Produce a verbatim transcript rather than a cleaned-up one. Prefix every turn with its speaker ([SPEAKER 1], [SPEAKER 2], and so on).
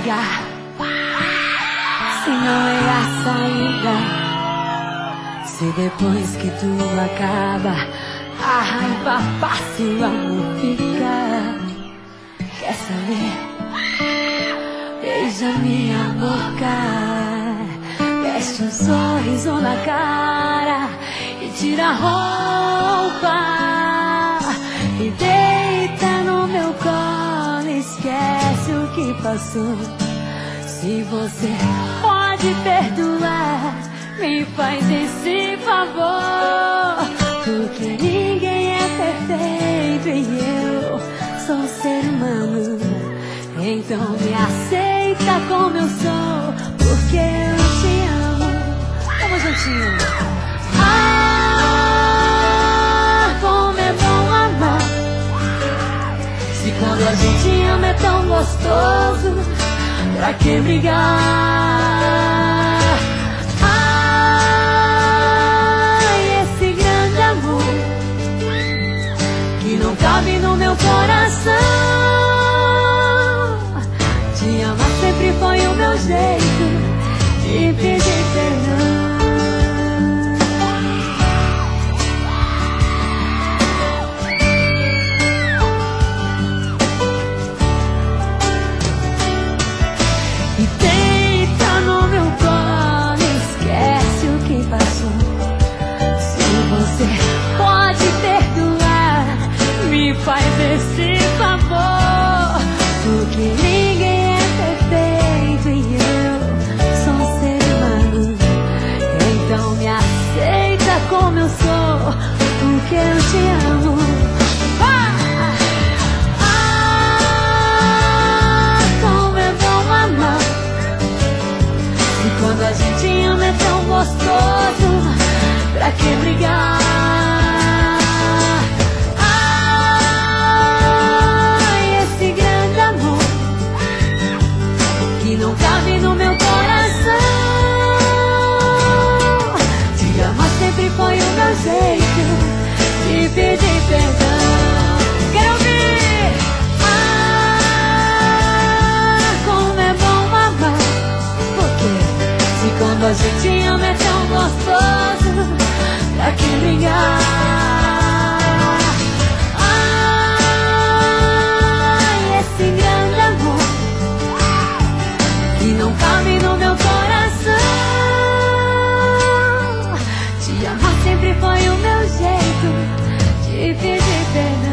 [SPEAKER 1] brigar se não é a saída? Se depois que tudo acaba a raiva passa e o amor fica. Quer saber? Beija minha boca, veste um sorriso na cara e tira a roupa e deita no meu colo. Esquece o que passou. Se você pode perdoar, me faz esse favor, porque ninguém é perfeito e eu sou um ser humano. Então me aceita como eu sou, porque eu te amo. Vamos juntinho. Ah, como é bom amar. Se quando a gente ama é tão gostoso, pra que brigar? Ai, esse grande amor que não cabe no meu coração. Te amar sempre foi o meu jeito de pedir perdão. E deita no meu colo, esquece o que passou. Se você pode perdoar, me faz esse favor, porque ninguém é perfeito e eu sou um ser humano. Então me aceita como eu sou, porque eu te amo. Ah, ah, como é bom amar. E quando a gente ama é tão gostoso, pra que brigar? Não cabe no meu coração. Te amar sempre foi o meu jeito de pedir perdão. Quero ouvir. Ah, como é bom amar. Porque se quando a gente ama é tão gostoso, pra que brigar? Não cabe no meu coração. Te amar sempre foi o meu jeito de pedir perdão.